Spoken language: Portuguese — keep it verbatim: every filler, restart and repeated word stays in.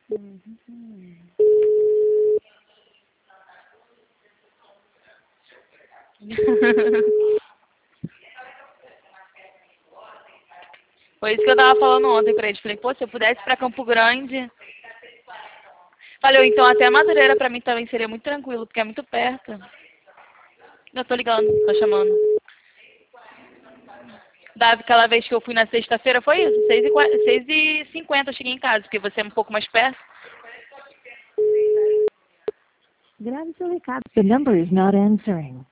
Uhum. Foi isso que eu tava falando ontem pra eles. Falei, pô, se eu pudesse ir pra Campo Grande... Falei, então até Madureira pra mim também seria muito tranquilo, porque é muito perto. Eu tô ligando, tô chamando. Davi, aquela vez que eu fui na sexta-feira, foi isso, seis e cinquenta eu cheguei em casa, porque você é um pouco mais perto. Grave seu recado. The number is not answering.